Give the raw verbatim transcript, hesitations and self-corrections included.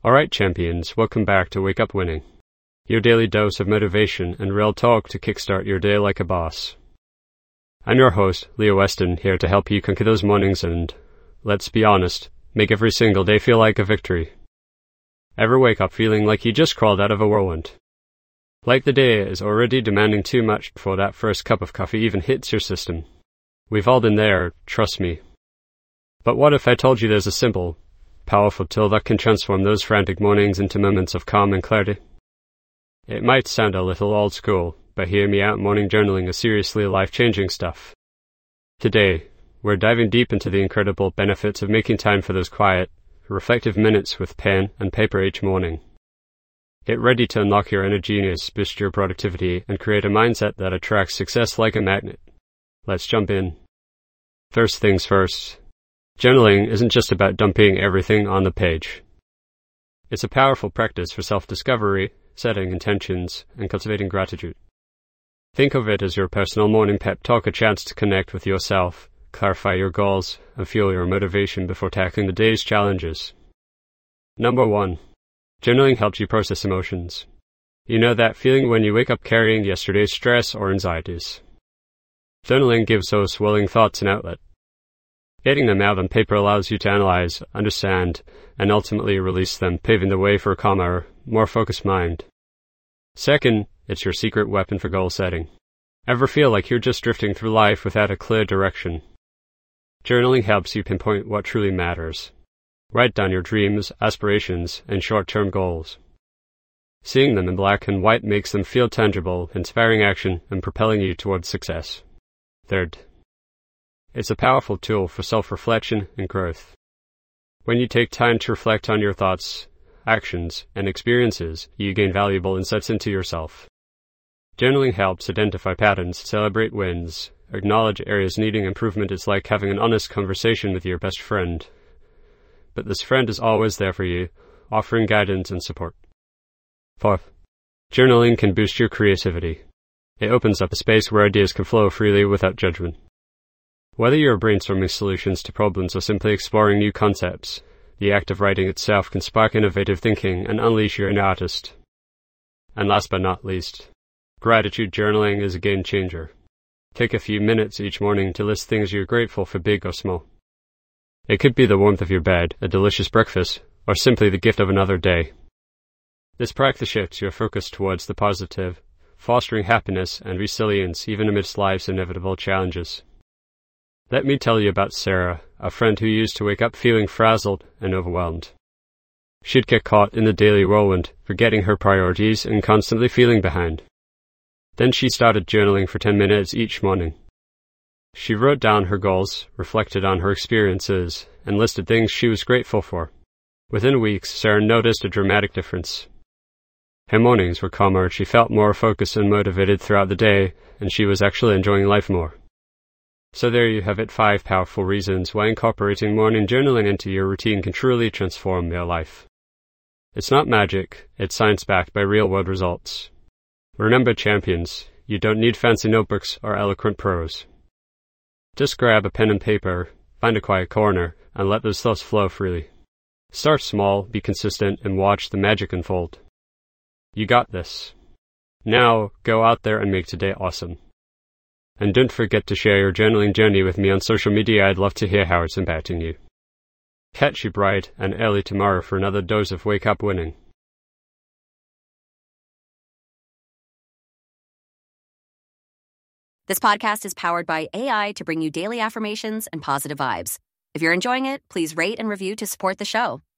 Alright, champions, welcome back to Wake Up Winning, your daily dose of motivation and real talk to kickstart your day like a boss. I'm your host, Leo Weston, here to help you conquer those mornings and, let's be honest, make every single day feel like a victory. Ever wake up feeling like you just crawled out of a whirlwind? Like the day is already demanding too much before that first cup of coffee even hits your system. We've all been there, trust me. But what if I told you there's a simple, powerful tool that can transform those frantic mornings into moments of calm and clarity? It might sound a little old school, but hear me out, morning journaling is seriously life-changing stuff. Today, we're diving deep into the incredible benefits of making time for those quiet, reflective minutes with pen and paper each morning. Get ready to unlock your inner genius, boost your productivity, and create a mindset that attracts success like a magnet. Let's jump in. First things first. Journaling isn't just about dumping everything on the page. It's a powerful practice for self-discovery, setting intentions, and cultivating gratitude. Think of it as your personal morning pep talk, a chance to connect with yourself, clarify your goals, and fuel your motivation before tackling the day's challenges. Number one. Journaling helps you process emotions. You know that feeling when you wake up carrying yesterday's stress or anxieties. Journaling gives those swirling thoughts an outlet. Getting them out on paper allows you to analyze, understand, and ultimately release them, paving the way for a calmer, more focused mind. Second, it's your secret weapon for goal setting. Ever feel like you're just drifting through life without a clear direction? Journaling helps you pinpoint what truly matters. Write down your dreams, aspirations, and short-term goals. Seeing them in black and white makes them feel tangible, inspiring action, and propelling you towards success. Third, it's a powerful tool for self-reflection and growth. When you take time to reflect on your thoughts, actions, and experiences, you gain valuable insights into yourself. Journaling helps identify patterns, celebrate wins, acknowledge areas needing improvement. It's like having an honest conversation with your best friend. But this friend is always there for you, offering guidance and support. Fourth, journaling can boost your creativity. It opens up a space where ideas can flow freely without judgment. Whether you're brainstorming solutions to problems or simply exploring new concepts, the act of writing itself can spark innovative thinking and unleash your inner artist. And last but not least, gratitude journaling is a game changer. Take a few minutes each morning to list things you're grateful for, big or small. It could be the warmth of your bed, a delicious breakfast, or simply the gift of another day. This practice shifts your focus towards the positive, fostering happiness and resilience even amidst life's inevitable challenges. Let me tell you about Sarah, a friend who used to wake up feeling frazzled and overwhelmed. She'd get caught in the daily whirlwind, forgetting her priorities and constantly feeling behind. Then she started journaling for ten minutes each morning. She wrote down her goals, reflected on her experiences, and listed things she was grateful for. Within weeks, Sarah noticed a dramatic difference. Her mornings were calmer, she felt more focused and motivated throughout the day, and she was actually enjoying life more. So there you have it, five powerful reasons why incorporating morning journaling into your routine can truly transform your life. It's not magic, it's science backed by real-world results. Remember, champions, you don't need fancy notebooks or eloquent prose. Just grab a pen and paper, find a quiet corner, and let those thoughts flow freely. Start small, be consistent, and watch the magic unfold. You got this. Now, go out there and make today awesome. And don't forget to share your journaling journey with me on social media. I'd love to hear how it's impacting you. Catch you bright and early tomorrow for another dose of Wake Up Winning. This podcast is powered by A I to bring you daily affirmations and positive vibes. If you're enjoying it, please rate and review to support the show.